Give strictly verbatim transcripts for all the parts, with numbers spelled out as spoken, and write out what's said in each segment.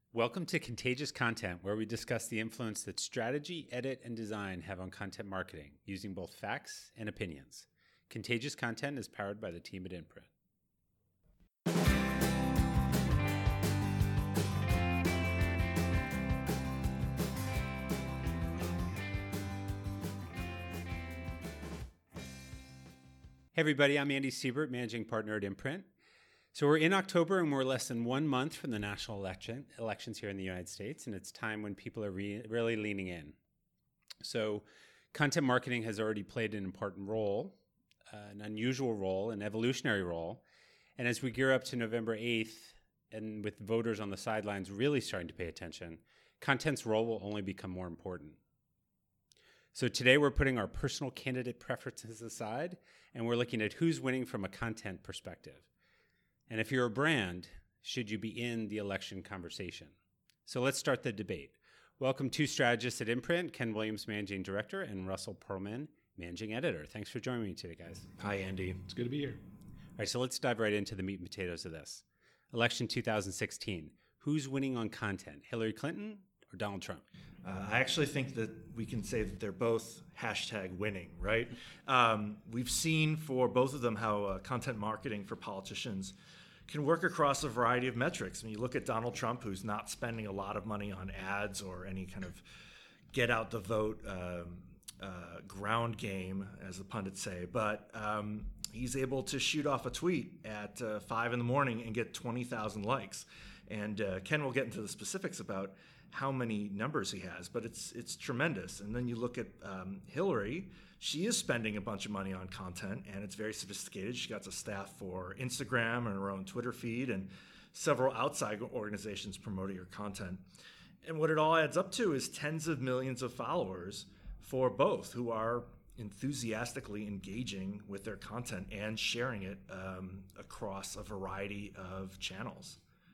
Welcome to Contagious Content, where we discuss the influence that strategy, edit, and design have on content marketing, using both facts and opinions. Contagious Content is powered by the team at Imprint. Hey everybody, I'm Andy Siebert, Managing Partner at Imprint. So we're in October and we're less than one month from the national election elections here in the United States, and it's time when people are re- really leaning in. So content marketing has already played an important role, uh, an unusual role, an evolutionary role. And as we gear up to November eighth, and with voters on the sidelines really starting to pay attention, content's role will only become more important. So today we're putting our personal candidate preferences aside, and we're looking at who's winning from a content perspective. And if you're a brand, should you be in the election conversation? So let's start the debate. Welcome two strategists at Imprint, Ken Williams, Managing Director, and Russell Perlman, Managing Editor. Thanks for joining me today, guys. Hi, Andy. It's good to be here. All right, so let's dive right into the meat and potatoes of this. Election two thousand sixteen. Who's winning on content, Hillary Clinton or Donald Trump? Uh, I actually think that we can say that they're both hashtag winning, right? Um, we've seen for both of them how uh, content marketing for politicians can work across a variety of metrics. I mean, you look at Donald Trump, who's not spending a lot of money on ads or any kind of get out the vote um, uh, ground game, as the pundits say, but um, he's able to shoot off a tweet at uh, five in the morning and get twenty thousand likes. And uh, Ken will get into the specifics about how many numbers he has, but it's it's tremendous. And then you look at um, Hillary. She is spending a bunch of money on content, and it's very sophisticated. She got a staff for Instagram and her own Twitter feed and several outside organizations promoting her content. And what it all adds up to is tens of millions of followers for both, who are enthusiastically engaging with their content and sharing it um, across a variety of channels.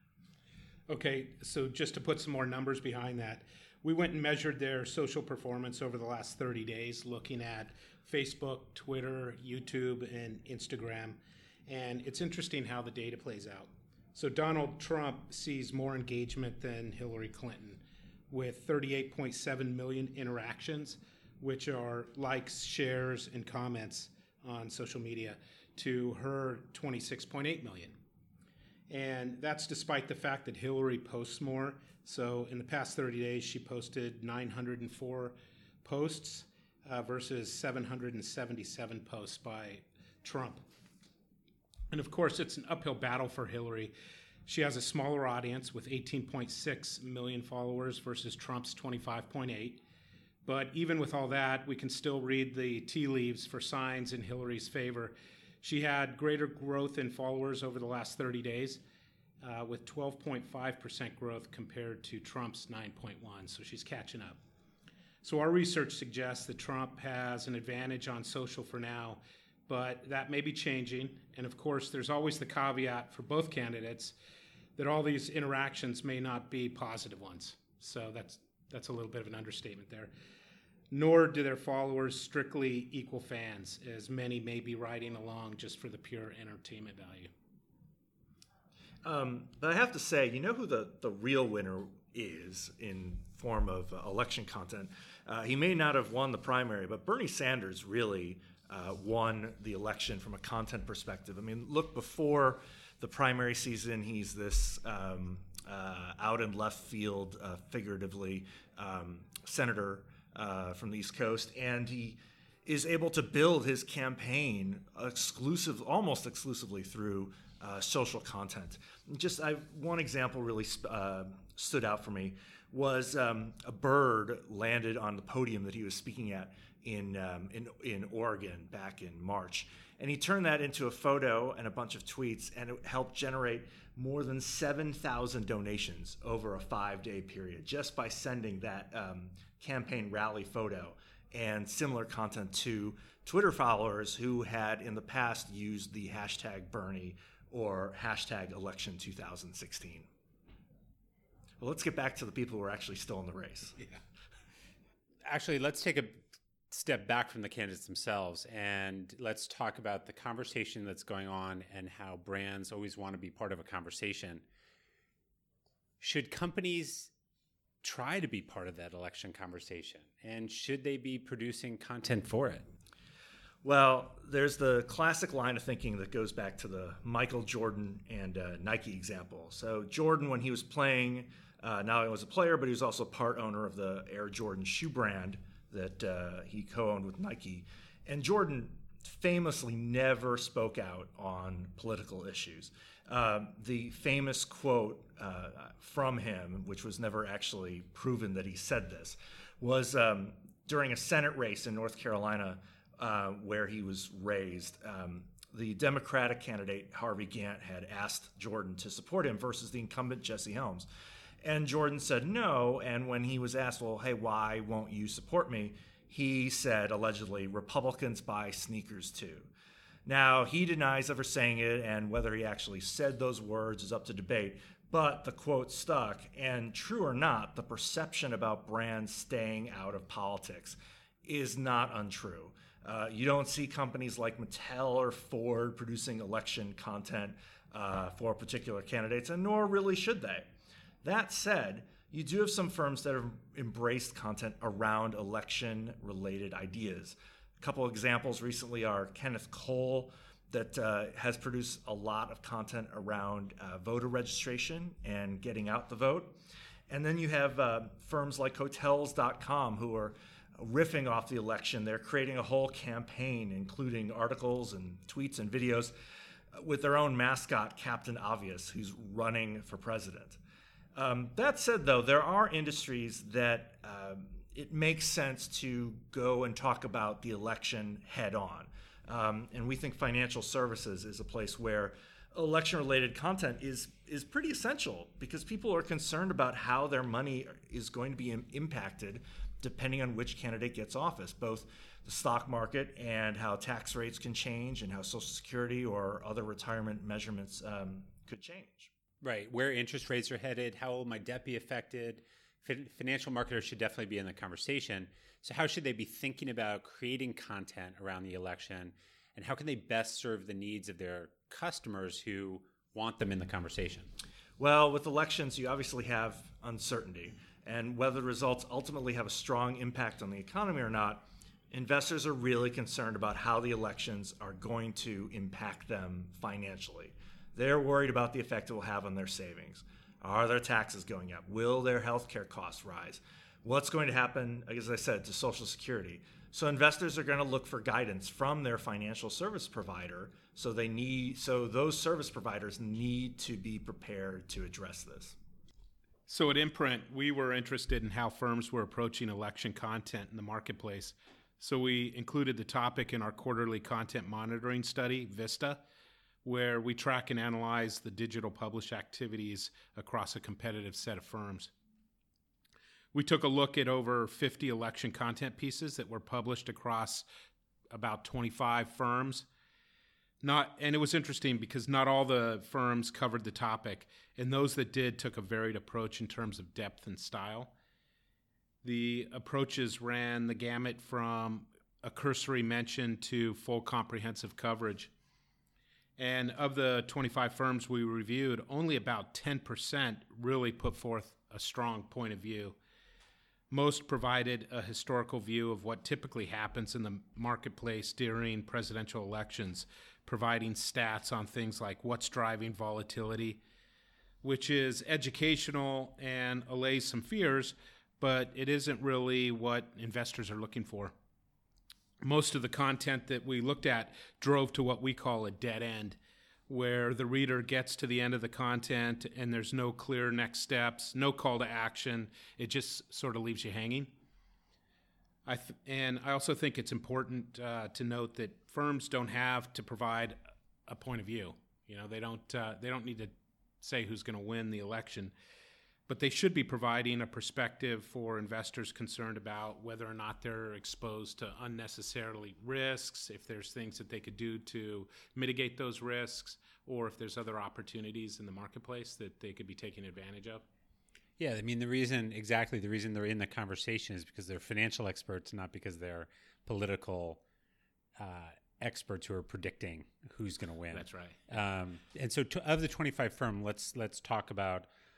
Okay, so just to put some more numbers behind that, we went and measured their social performance over the last thirty days, looking at Facebook, Twitter, YouTube, and Instagram. And it's interesting how the data plays out. So Donald Trump sees more engagement than Hillary Clinton, with thirty-eight point seven million interactions, which are likes, shares, and comments on social media, to her twenty-six point eight million. And that's despite the fact that Hillary posts more. So in the past thirty days, she posted nine hundred four posts uh, versus seven hundred seventy-seven posts by Trump. And of course, it's an uphill battle for Hillary. She has a smaller audience with eighteen point six million followers versus Trump's twenty-five point eight. But even with all that, we can still read the tea leaves for signs in Hillary's favor. She had greater growth in followers over the last thirty days, uh, with twelve point five percent growth compared to Trump's nine point one, so she's catching up. So our research suggests that Trump has an advantage on social for now, but that may be changing. And of course, there's always the caveat for both candidates that all these interactions may not be positive ones. So that's that's a little bit of an understatement there. Nor do their followers strictly equal fans, as many may be riding along just for the pure entertainment value. Um, but I have to say, you know who the, the real winner is in form of uh, election content? Uh, he may not have won the primary, but Bernie Sanders really uh, won the election from a content perspective. I mean, look, before the primary season, he's this um, uh, out in left field, uh, figuratively, um, senator Uh, from the East Coast, and he is able to build his campaign exclusive, almost exclusively through uh, social content. Just I, one example really uh, stood out for me was um, a bird landed on the podium that he was speaking at in, um, in in Oregon back in March, and he turned that into a photo and a bunch of tweets, and it helped generate more than seven thousand donations over a five-day period just by sending that um, campaign rally photo and similar content to Twitter followers who had in the past used the hashtag Bernie or hashtag election two thousand sixteen. Well, let's get back to the people who are actually still in the race. Yeah. Actually, let's take a step back from the candidates themselves and let's talk about the conversation that's going on and how brands always want to be part of a conversation. should companies try to be part of that election conversation? And should they be producing content for it? Well, there's the classic line of thinking that goes back to the Michael Jordan and uh, Nike example. So Jordan, when he was playing, uh, not only was a player, but he was also part owner of the Air Jordan shoe brand that uh, he co-owned with Nike. And Jordan famously never spoke out on political issues. Um, the famous quote uh, from him, which was never actually proven that he said this, was um, during a Senate race in North Carolina uh, where he was raised. Um, the Democratic candidate, Harvey Gantt, had asked Jordan to support him versus the incumbent Jesse Helms. And Jordan said no, and when he was asked, well, hey, why won't you support me? He said, allegedly, Republicans buy sneakers too. Now, he denies ever saying it, and whether he actually said those words is up to debate, but the quote stuck, and true or not, the perception about brands staying out of politics is not untrue. Uh, you don't see companies like Mattel or Ford producing election content uh, for particular candidates, and nor really should they. That said, you do have some firms that have embraced content around election-related ideas. A couple of examples recently are Kenneth Cole, that uh, has produced a lot of content around uh, voter registration and getting out the vote. And then you have uh, firms like Hotels dot com who are riffing off the election. They're creating a whole campaign, including articles and tweets and videos, with their own mascot, Captain Obvious, who's running for president. Um, that said, though, there are industries that um, it makes sense to go and talk about the election head on. Um, and we think financial services is a place where election-related content is is pretty essential because people are concerned about how their money is going to be im- impacted depending on which candidate gets office, both the stock market and how tax rates can change and how Social Security or other retirement measurements um, could change. Right, where interest rates are headed, how will my debt be affected? Fin- financial marketers should definitely be in the conversation. So how should they be thinking about creating content around the election, and how can they best serve the needs of their customers who want them in the conversation? Well, with elections, you obviously have uncertainty, and whether the results ultimately have a strong impact on the economy or not, investors are really concerned about how the elections are going to impact them financially. They're worried about the effect it will have on their savings. Are their taxes going up? Will their healthcare costs rise? What's going to happen, as I said, to Social Security? So investors are going to look for guidance from their financial service provider. So they need, so those service providers need to be prepared to address this. So at Imprint, we were interested in how firms were approaching election content in the marketplace. So we included the topic in our quarterly content monitoring study, VISTA, where we track and analyze the digital publish activities across a competitive set of firms. We took a look at over fifty election content pieces that were published across about twenty-five firms. Not, and it was interesting because not all the firms covered the topic, and those that did took a varied approach in terms of depth and style. The approaches ran the gamut from a cursory mention to full comprehensive coverage. And of the twenty-five firms we reviewed, only about ten percent really put forth a strong point of view. Most provided a historical view of what typically happens in the marketplace during presidential elections, providing stats on things like what's driving volatility, which is educational and allays some fears, but it isn't really what investors are looking for. Most of the content that we looked at drove to what we call a dead end, where the reader gets to the end of the content and there's no clear next steps, no call to action. It just sort of leaves you hanging. I th- and I also think it's important uh, to note that firms don't have to provide a point of view. You know, they don't uh, they don't need to say who's going to win the election, but they should be providing a perspective for investors concerned about whether or not they're exposed to unnecessarily risks, if there's things that they could do to mitigate those risks, or if there's other opportunities in the marketplace that they could be taking advantage of. Yeah, I mean, the reason, exactly, the reason they're in the conversation is because they're financial experts, not because they're political uh, experts who are predicting who's going to win. That's right. Um, and so to, of the twenty-five firm, let's let's talk about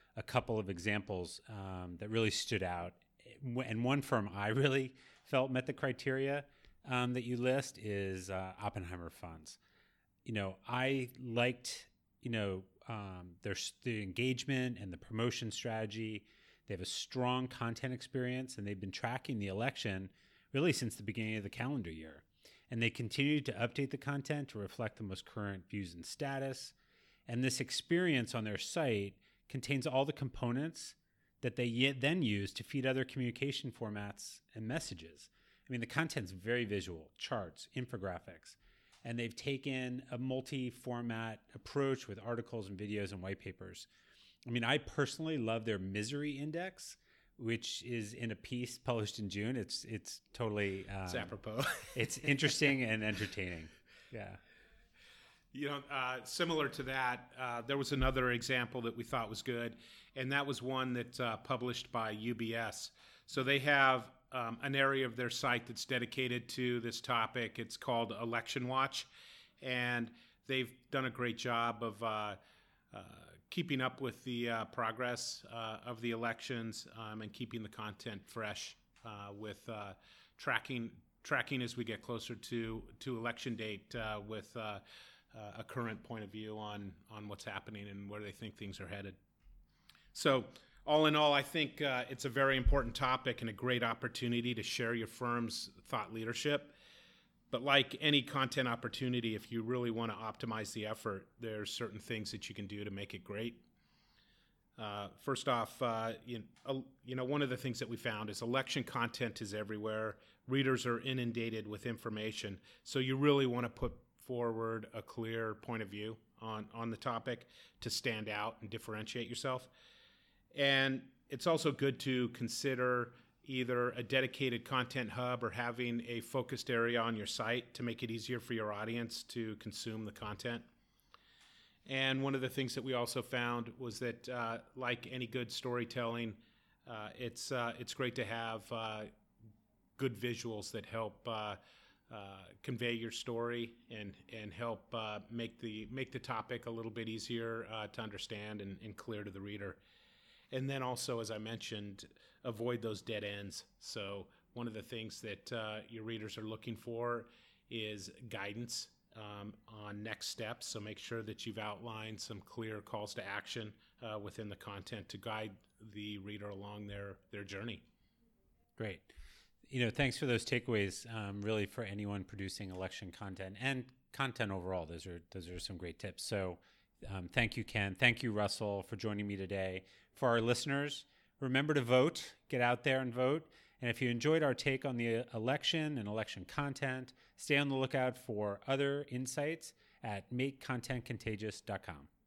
a couple of examples um, that really stood out. And one firm I really felt met the criteria um, that you list is uh, Oppenheimer Funds. You know, I liked, you know, um, their the engagement and the promotion strategy. They have a strong content experience, and they've been tracking the election really since the beginning of the calendar year. And they continue to update the content to reflect the most current views and status. And this experience on their site contains all the components that they yet then use to feed other communication formats and messages. I mean, the content's very visual, charts, infographics, and they've taken a multi-format approach with articles and videos and white papers. I mean, I personally love their misery index, which is in a piece published in June. It's it's totally um, It's apropos. It's interesting and entertaining. Yeah. You know, uh, similar to that, uh, there was another example that we thought was good, and that was one that uh, published by U B S. So they have um, an area of their site that's dedicated to this topic. It's called Election Watch, and they've done a great job of uh, uh, keeping up with the uh, progress uh, of the elections um, and keeping the content fresh uh, with uh, tracking tracking as we get closer to to election date uh, with. Uh, Uh, a current point of view on on what's happening and where they think things are headed. So all in all, I think uh, it's a very important topic and a great opportunity to share your firm's thought leadership. But like any content opportunity, if you really want to optimize the effort, there's certain things that you can do to make it great. Uh, first off, uh, you, know, you know, one of the things that we found is election content is everywhere. Readers are inundated with information. So you really want to put forward a clear point of view on, on the topic to stand out and differentiate yourself. And it's also good to consider either a dedicated content hub or having a focused area on your site to make it easier for your audience to consume the content. And one of the things that we also found was that, uh, like any good storytelling, uh, it's uh, it's great to have uh, good visuals that help uh, Uh, convey your story and and help uh, make the make the topic a little bit easier uh, to understand and, and clear to the reader. And then also, as I mentioned, avoid those dead ends. So one of the things that uh, your readers are looking for is guidance um, on next steps. So make sure that you've outlined some clear calls to action uh, within the content to guide the reader along their their journey. Great. You know, thanks for those takeaways. Um, really, for anyone producing election content and content overall, those are those are some great tips. So, um, thank you, Ken. Thank you, Russell, for joining me today. For our listeners, remember to vote. Get out there and vote. And if you enjoyed our take on the election and election content, stay on the lookout for other insights at make content contagious dot com.